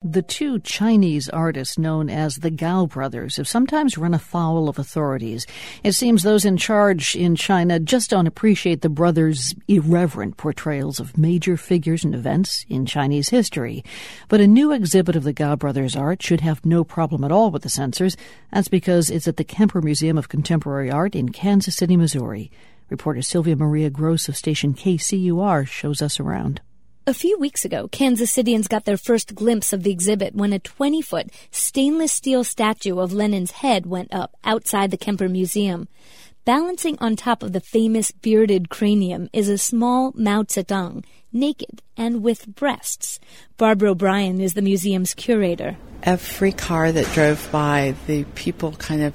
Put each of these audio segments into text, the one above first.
The two Chinese artists known as the Gao brothers have sometimes run afoul of authorities. It seems those in charge in China just don't appreciate the brothers' irreverent portrayals of major figures and events in Chinese history. But a new exhibit of the Gao brothers' art should have no problem at all with the censors. That's because it's at the Kemper Museum of Contemporary Art in Kansas City, Missouri. Reporter Sylvia Maria Gross of station KCUR shows us around. A few weeks ago, Kansas Cityans got their first glimpse of the exhibit when a 20-foot stainless steel statue of Lenin's head went up outside the Kemper Museum. Balancing on top of the famous bearded cranium is a small Mao Zedong, naked and with breasts. Barbara O'Brien is the museum's curator. Every car that drove by, the people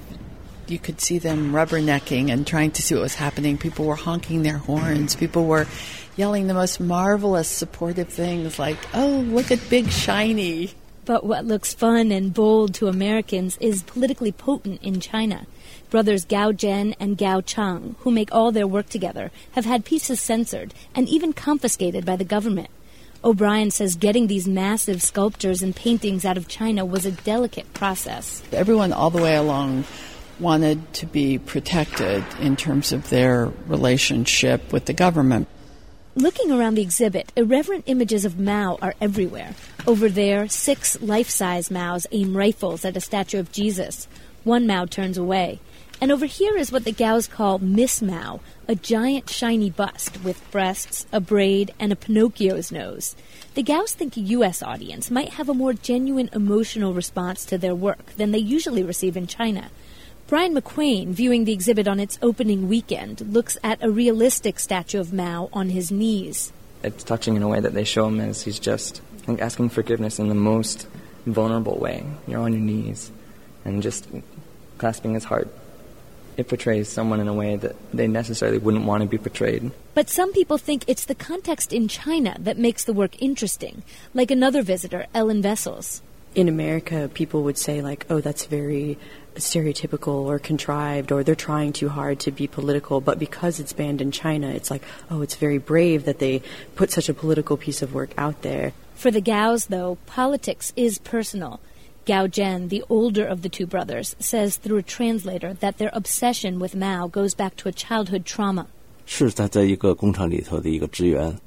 you could see them rubbernecking and trying to see what was happening. People were honking their horns. People were yelling the most marvelous, supportive things like, "Oh, look at Big Shiny." But what looks fun and bold to Americans is politically potent in China. Brothers Gao Zhen and Gao Chang, who make all their work together, have had pieces censored and even confiscated by the government. O'Brien says getting these massive sculptures and paintings out of China was a delicate process. Everyone all the way along wanted to be protected in terms of their relationship with the government. Looking around the exhibit, irreverent images of Mao are everywhere. Over there, 6 life-size Maos aim rifles at a statue of Jesus. One Mao turns away. And over here is what the Gaos call Miss Mao, a giant shiny bust with breasts, a braid, and a Pinocchio's nose. The Gaos think a U.S. audience might have a more genuine emotional response to their work than they usually receive in China. Brian McQuain, viewing the exhibit on its opening weekend, looks at a realistic statue of Mao on his knees. It's touching in a way that they show him as he's just asking forgiveness in the most vulnerable way. You're on your knees and just clasping his heart. It portrays someone in a way that they necessarily wouldn't want to be portrayed. But some people think it's the context in China that makes the work interesting, like another visitor, Ellen Vessels. In America, people would say, oh, that's very stereotypical or contrived, or they're trying too hard to be political. But because it's banned in China, it's it's very brave that they put such a political piece of work out there. For the Gaos, though, politics is personal. Gao Zhen, the older of the two brothers, says through a translator that their obsession with Mao goes back to a childhood trauma. 是他在一个工厂里头的一个职员。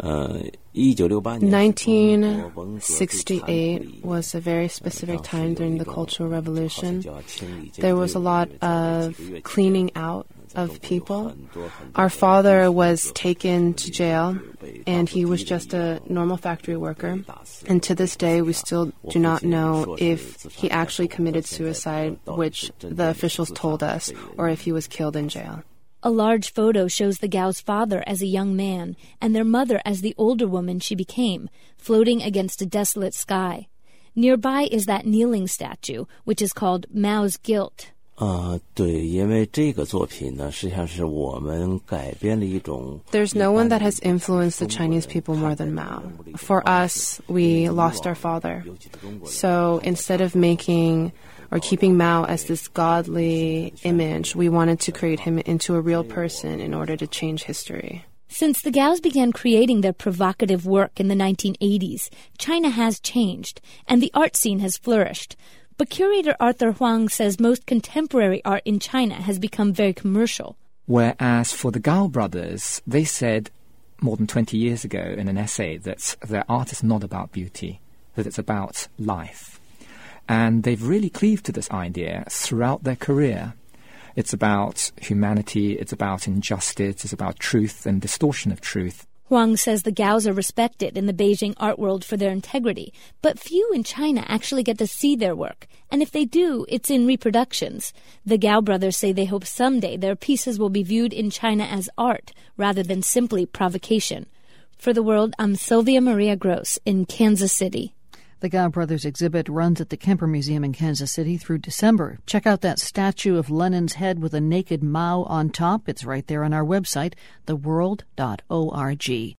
1968 was a very specific time during the Cultural Revolution. There was a lot of cleaning out of people. Our father was taken to jail, and he was just a normal factory worker. And to this day, we still do not know if he actually committed suicide, which the officials told us, or if he was killed in jail. A large photo shows the Gao's father as a young man and their mother as the older woman she became, floating against a desolate sky. Nearby is that kneeling statue, which is called Mao's Guilt. 对，因为这个作品呢，实际上是我们改编了一种。 There's no one that has influenced the Chinese people more than Mao. For us, we lost our father. So instead of making or keeping Mao as this godly image, we wanted to create him into a real person in order to change history. Since the Gaos began creating their provocative work in the 1980s, China has changed, and the art scene has flourished. But curator Arthur Huang says most contemporary art in China has become very commercial. Whereas for the Gao brothers, they said more than 20 years ago in an essay that their art is not about beauty, that it's about life. And they've really cleaved to this idea throughout their career. It's about humanity, it's about injustice, it's about truth and distortion of truth. Huang says the Gaos are respected in the Beijing art world for their integrity, but few in China actually get to see their work. And if they do, it's in reproductions. The Gao brothers say they hope someday their pieces will be viewed in China as art rather than simply provocation. For The World, I'm Sylvia Maria Gross in Kansas City. The Gao brothers exhibit runs at the Kemper Museum in Kansas City through December. Check out that statue of Lenin's head with a naked Mao on top. It's right there on our website, theworld.org.